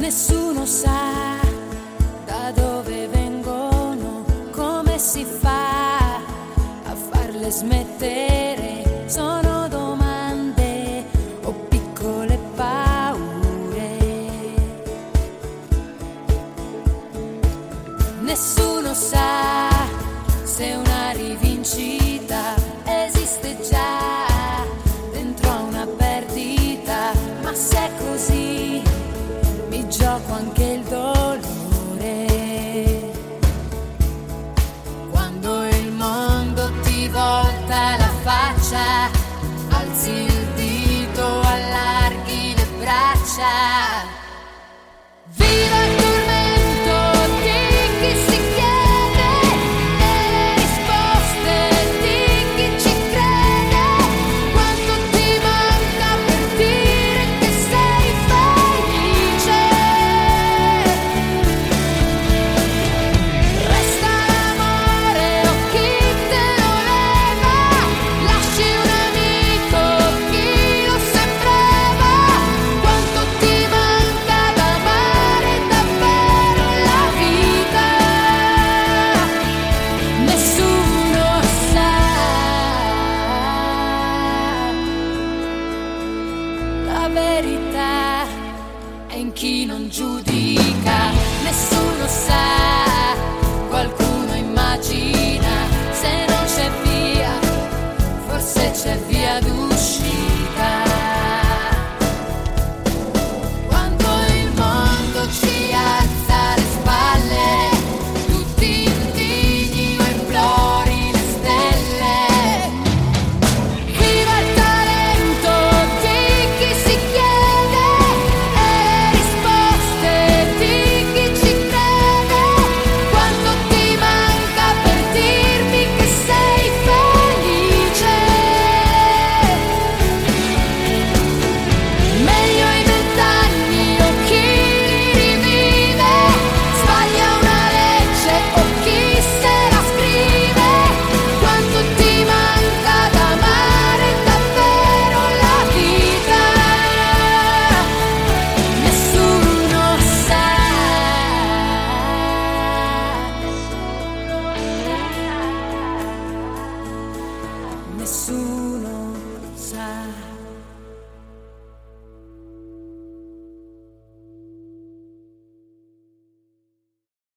Nessuno sa da dove vengono, come si fa a farle smettere. Sono domande o piccole paure. Nessuno sa se una rivincita esiste già dentro a una perdita, ma se è così mi gioco anche il dolore. Quando il mondo ti volta la faccia, alzi il dito, allarghi le braccia. Viva il tormento di chi si chiede e le risposte di chi ci crede. Quanto ti manca per dire che sei felice? Resta l'amore o chi te lo leva? Lasci un amico, chi lo sembrava? Quanto ti manca da amare davvero la vita? Nessuno sa. La verità è in chi non giudica. Nessuno sa, qualcuno immagina. Se non c'è via, forse c'è via.